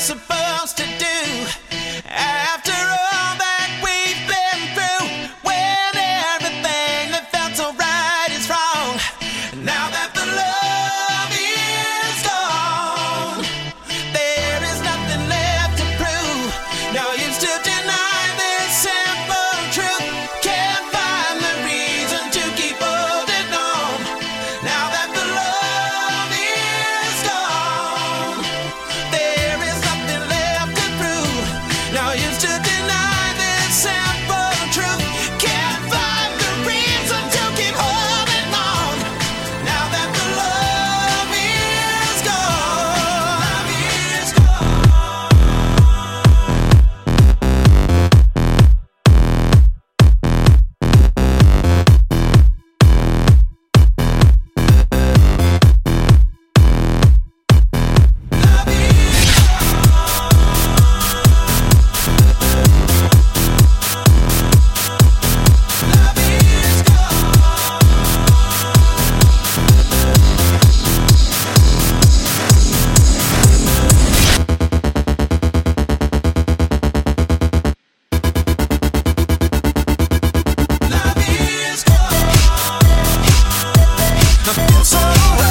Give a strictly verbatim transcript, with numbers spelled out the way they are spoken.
supposed to do after all that we've been through? When everything that felt so right is wrong. Now that the love is gone, there is nothing left to prove. No use to deny this simple truth. Can't find the reason to keep holding on. Now that the love is gone, there is nothing left to prove. No use to deny this simple truth. Can't find the reason to keep holding on. Now that the love is gone, love is Love is gone. I feel so